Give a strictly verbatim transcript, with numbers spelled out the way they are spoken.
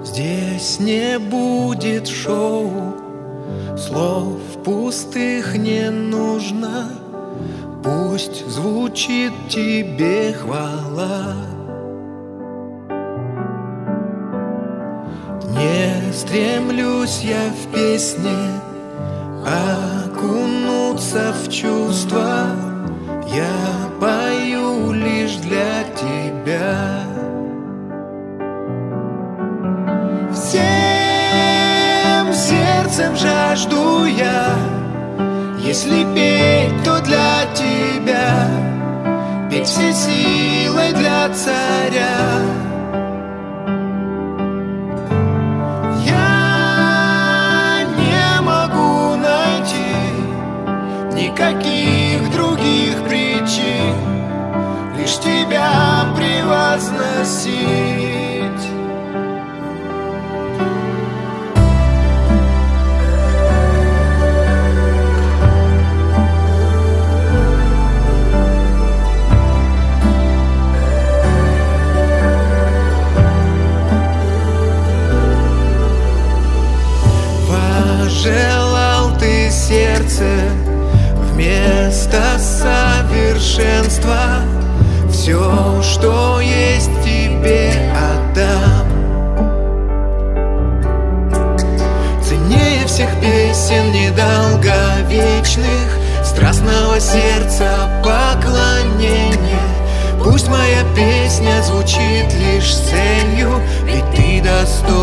Здесь не будет шоу, слов пустых не нужно. Пусть звучит тебе хвала. Не стремлюсь я в песне окунуться в чувства. Я пою лишь для тебя. Всем сердцем жажду я, если петь, то для тебя, петь всей силой для царя. Я не могу найти никаких других причин, лишь тебя превозносить. Желал ты сердце вместо совершенства, все, что есть, тебе отдам. Ценнее всех песен недолговечных, страстного сердца поклонение. Пусть моя песня звучит лишь с целью, ведь ты достоин